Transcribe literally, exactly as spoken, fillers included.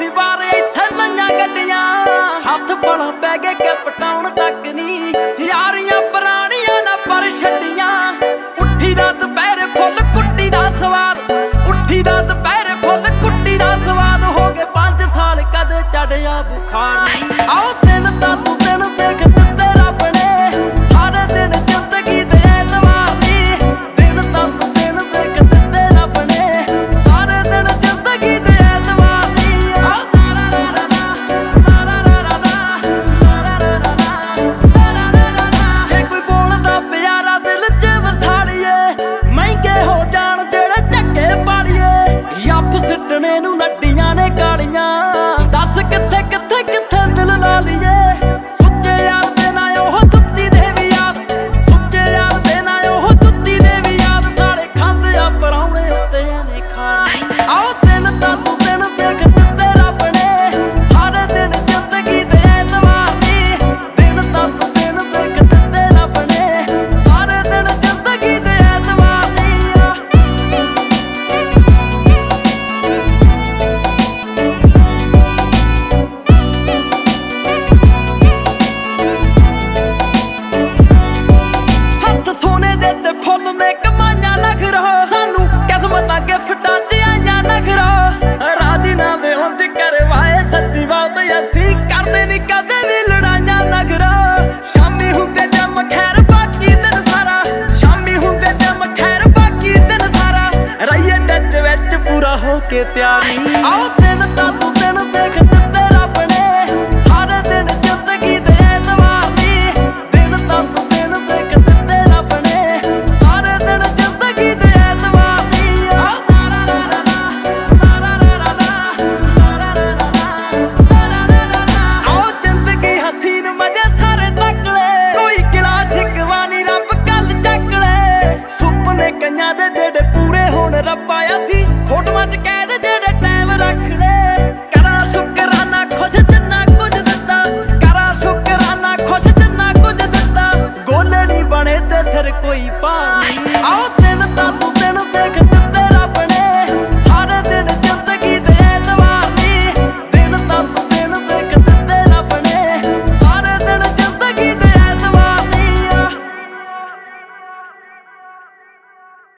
ਕਈ ਵਾਰ ਇੱਥੇ ਲਈਆਂ ਗੱਡੀਆਂ ਹੱਥ ਬਲਾਂ ਪੈ ਗਏ ਕਿ ਪਟਾਉਣ ਤੱਕ ਨਹੀਂ ਯਾਰੀਆਂ ਪੁਰਾਣੀਆਂ ਨਾ ਪਰ ਛੱਡੀਆਂ ਉੱਠੀ ਦਾ ਦੁਪਹਿਰੇ ਫੁੱਲ ਕੁੱਟੀ ਦਾ ਸਵਾਦ ਉੱਠੀ ਦਾ ਦੁਪਹਿਰੇ ਫੁੱਲ ਕੁੱਟੀ ਦਾ ਸਵਾਦ ਹੋ ਗਏ ਪੰਜ ਸਾਲ ਕਦੇ ਚੜਿਆ ਬੁਖਾਰ ਨਹੀਂ ਆਓ ਦਿਨ ਤਾਂ ਤੂੰ ਦਿਨ ਦੇਖ ਦਿੱਤੇ ਰੱਬ ਨੇ ਸਾਰੇ ਦਿਨ ਜ਼ਿੰਦਗੀ ਦੇ ਐਤਵਾਰ ਨੀ ਦਿਨ ਤਾਂ ਤੂੰ ਦਿਨ ਦੇਖ ਦਿੱਤੇ ਰੱਬ ਨੇ ਸਾਰੇ ਦਿਨ ਜ਼ਿੰਦਗੀ ਦੇ ਐਤਵਾਰ ਨੀ ਆਓ ਜੇ ਕੋਈ ਬੋਲਦਾ ਪਿਆਰਾ ਦਿਲ ਚ ਵਸਾ ਲਈਏ ਮਹਿੰਗੇ ਹੋ ਜਾਣ ਜਿਹੜੇ ਝੱਕੇ ਪਾਲੀਏ ਯੱਫ ਸਿੱਟਣੇ ਨੂੰ ਨੱਡੀਆਂ ਨੇ ਕਾਲੀਆਂ ਦੱਸ ਕਿੱਥੇ ਕਿੱਥੇ ਕਿੱਥੇ ਦਿਲ ਲਾ ਲਈਏ ਸੁੱਚੇ ਯਾਰ ਦੇ ਨਾ ਉਹ ਦੁੱਤੀ ਦੇ ਵੀ ਯਾਦ ਸੁੱਚੇ ਯਾਰ ਦੇ ਨਾ ਉਹ ਦੁੱਤੀ ਦੇ ਵੀ ਯਾਦ ਸਾਲੇ ਖਾਂਦੇ ਆ ਪਰਾਉਣੇ ਉੱਤੇ ਨੇ ਖਾਣੀ ਆਓ ਦਿਨ ਤਾਂ ਤੂੰ ਦਿਨ ਦੇਖ ਦਿੱਤੇ ਰੱਬ ਨੇ ਸਾਰੇ ਦਿਨ ਜ਼ਿੰਦਗੀ ਦੇ ਐਤਵਾਰ ਨੀ ਦਿਨ ਤਾਂ ਤੂੰ ਦਿਨ ਦੇਖ ਦਿੱਤੇ ਰੱਬ ਨੇ ਸਾਰੇ ਦਿਨ ਜ਼ਿੰਦਗੀ ਦੇ ਐਤਵਾਰ ਨੀ ਹੱਥ ਸੋਨੇ ਦੇ ਤੇ ਫੁੱਲ ਨੇ ਕਮਾਈਆਂ ਨਖਰਾ ਸਾਨੂੰ ਕਿਸਮਤਾਂ ਗਿਫਟਾਂ ਚ ਆਈਆਂ ਨਖਰਾ ਰਾਜੀਨਾਮੇ ਉਂਝ ਕਰਵਾਏ ਸੱਚੀ ਬਾਤ ਅਸੀਂ ਕਰਦੇ ਨੀ ਕਦੇ ਵੀ ਲੜਾਈਆਂ ਨਖਰਾ ਸ਼ਾਮੀ ਹੁੰਦੇ ਜਮ ਖੈਰ ਬਾਕੀ ਦਿਨ ਸਾਰਾ ਸ਼ਾਮੀ ਹੁੰਦੇ ਜਮ ਖੈਰ ਬਾਕੀ ਦਿਨ ਸਾਰਾ ਰਹੀਏ ਟੱਚ ਵਿੱਚ ਪੂਰਾ ਹੋ ਕੇ ਤਿਆਰ